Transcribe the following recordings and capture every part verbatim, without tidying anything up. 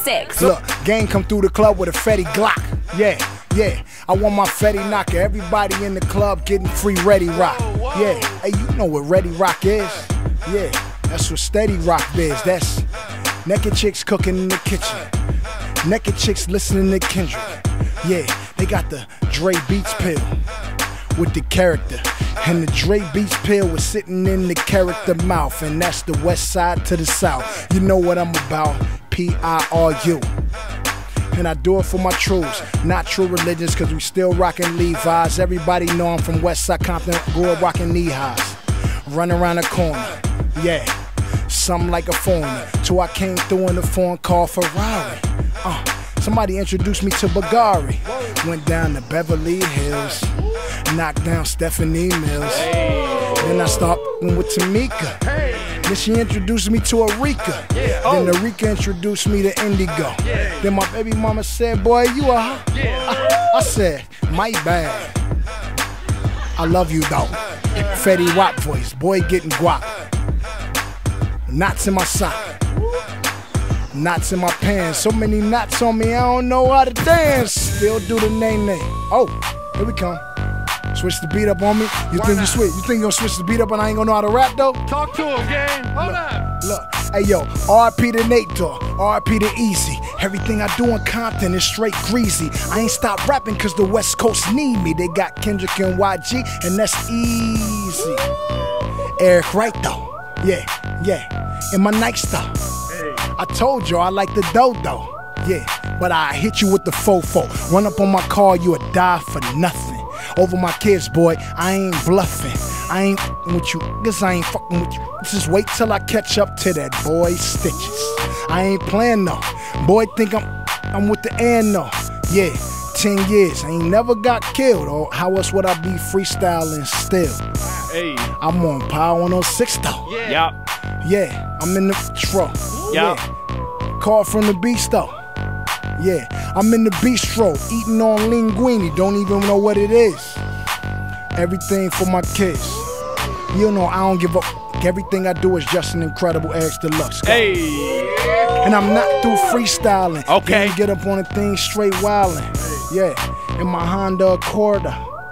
six. Look, gang come through the club with a Fetty Glock. Yeah, yeah, I want my Fetty knocker. Everybody in the club getting free Ready Rock. Yeah, hey, you know what Ready Rock is? Yeah, that's what Steady Rock is. That's naked chicks cooking in the kitchen. Naked chicks listening to Kendrick. Yeah, they got the Dre Beats pill with the character. And the Dre Beats pill was sitting in the character mouth. And that's the west side to the south. You know what I'm about, P I R U. And I do it for my truths, not true religions, cause we still rockin' Levi's. Everybody know I'm from Westside Compton, grew up rockin' knee highs. Run around the corner, yeah, something like a foreigner. Till I came through in the foreign car Ferrari. Uh, somebody introduced me to Bagari. Went down to Beverly Hills, knocked down Stephanie Mills. Then I started with Tamika. Then she introduced me to Arika. Then Arika introduced me to Indigo. Then my baby mama said, boy, you a huh? I, I said, my bad. I love you though. Fetty Wap voice, boy getting guap. Knots in my sock. Knots in my pants. So many knots on me, I don't know how to dance. Still do the nay-nay. Oh, here we come. Switch the beat up on me. You Why think not? you switch? You think you gonna switch the beat up and I ain't gonna know how to rap though? Talk to him, gang. Hold look, up. Look, hey yo, R I P to Nate Dogg, R I P to Easy. Everything I do in Compton is straight greasy. I ain't stopped rapping cause the West Coast need me. They got Kendrick and Y G, and that's easy. Eric Wright though, yeah, yeah, in my Nike style. Hey. I told you I like the dodo, yeah, but I hit you with the fofo. Run up on my car, you would die for nothing. Over my kids, boy, I ain't bluffing. I ain't f***ing with you, cause I ain't fucking with you. Just wait till I catch up to that boy Stitches. I ain't playing no. Boy think I'm I'm with the end no. Yeah, ten years, I ain't never got killed. Or how else would I be freestyling still? Hey. I'm on Power one oh six though. Yeah. Yep. Yeah, I'm in the tro. Yep. Yeah. Call from the beast though. Yeah, I'm in the bistro, eating on linguine, don't even know what it is. Everything for my kids. You know I don't give a f***. Everything I do is just an incredible Eric Deluxe. Hey. And I'm not through freestyling. Okay. Then get up on the thing straight wildin'. Yeah, in my Honda Accord.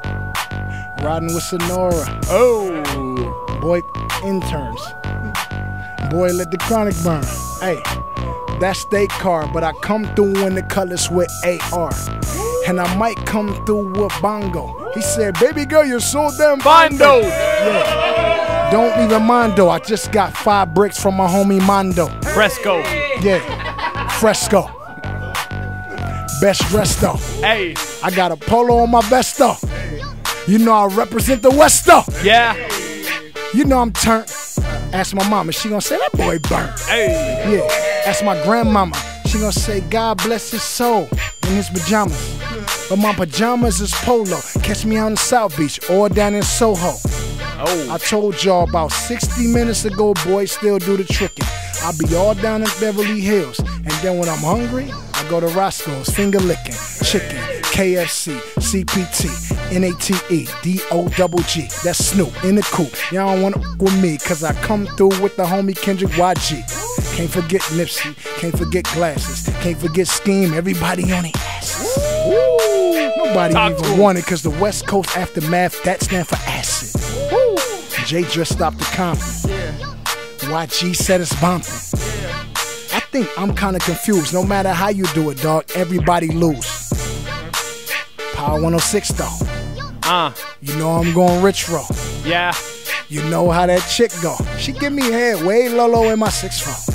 Riding with Sonora. Oh. Boy, interns. Boy, let the chronic burn. Hey. That's they car, but I come through in the colors with A R. And I might come through with Bongo. He said, baby girl, you're so damn Bondo. Yeah. Don't even mind though. I just got five bricks from my homie Mondo. Fresco. Yeah. Fresco. Best dressed though. Hey. I got a polo on my vest though. You know I represent the West though. Yeah. You know I'm turned. Ask my mama, she gonna say that boy burnt. Hey. Yeah. Ask my grandmama, she gonna say God bless his soul in his pajamas. But my pajamas is polo. Catch me on the South Beach or down in Soho. Oh. I told y'all about sixty minutes ago, boys still do the tricking. I'll be all down in Beverly Hills. And then when I'm hungry, I go to Roscoe's, finger licking, chicken, K F C, C P T, N A T E, D O double G. That's Snoop in the coupe. Y'all don't wanna f with me, cause I come through with the homie Kendrick Y G. Can't forget Nipsey, can't forget glasses, can't forget Scheme, everybody on the asses. Woo. Nobody Talk even want it, cause the West Coast aftermath, that stand for acid. Woo. J just stopped the Compton. Yeah. Y G said it's bumping. Yeah. I think I'm kinda confused. No matter how you do it, dog, everybody lose. Power one oh six though. Uh. You know I'm going rich roll. Yeah. You know how that chick go. She give me head way low low in my six phone.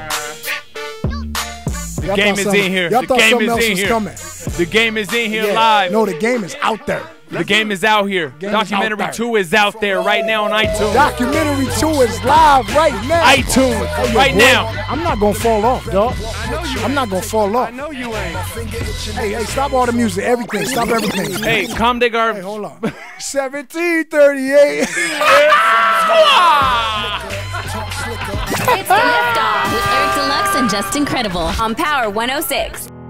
The game is in here. Y'all The thought game something is else in was here. coming. The game is in here Yeah. live. No, the game is out there. The game is out here. Game is Documentary out there. two is out there right now on iTunes. Documentary two is live right now. iTunes Hey, yo, right boy, now. I'm not gonna fall off, dog. I'm not gonna fall off. I know you ain't. Hey, hey, stop all the music, everything. Stop everything. Hey, calm the guard. Hey, hold on. seventeen thirty-eight. It's the Liftoff with Eric Deluxe and Just Incredible on Power one oh six.